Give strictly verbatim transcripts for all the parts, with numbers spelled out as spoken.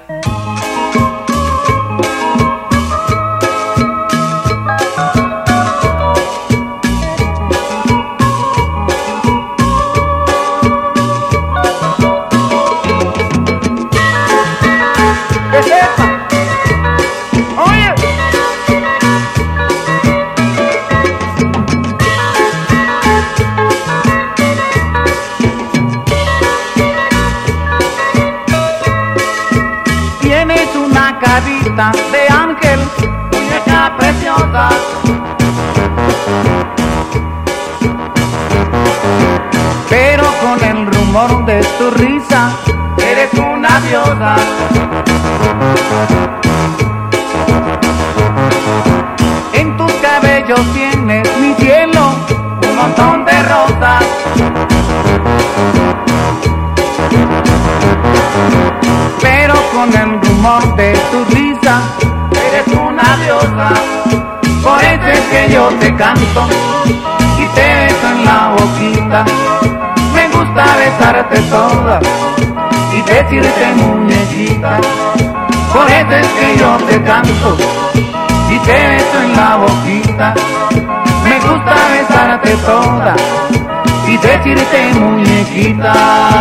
Tienes una carita de ángel, muñeca preciosa, pero con el rumor de tu risa eres una diosa. En tus cabellos tienes, mi cielo, un montón de rosas, pero con el rumor de tu risa eres una diosa. Por eso es que yo te canto y te beso en la boquita. Me gusta besarte toda y decirte muñequita. Por eso es que yo te canto y te beso en la boquita. Me gusta besarte toda y decirte muñequita.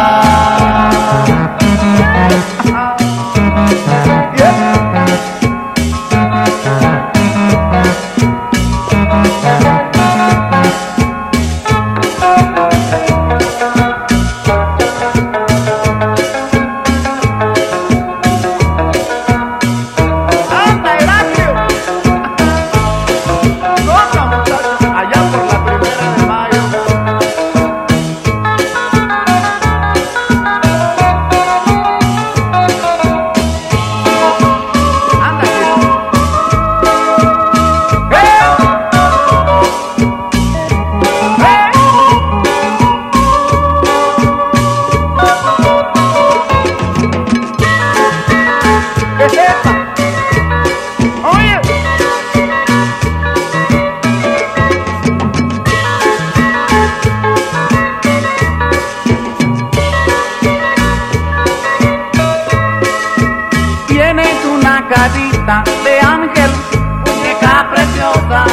Tienes una carita de ángel, muñeca preciosa,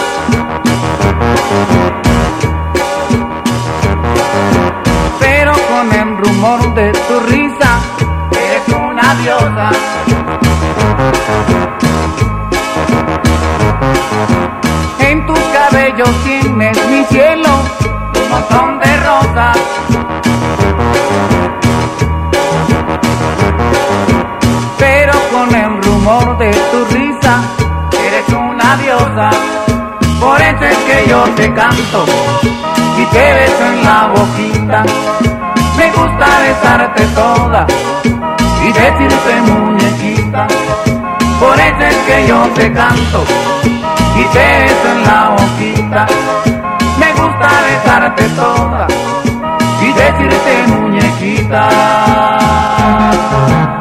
pero con el rumor de tu risa eres una diosa. En tus cabellos tienes, mi cielo, un montón de rosas, pero con el rumor de tu risa eres una diosa. Por eso es que yo te canto y te beso en la boquita. Me gusta besarte toda y decirte muñequita. Por eso es que yo te canto y te beso en la boquita. Me gusta besarte toda y decirte muñequita.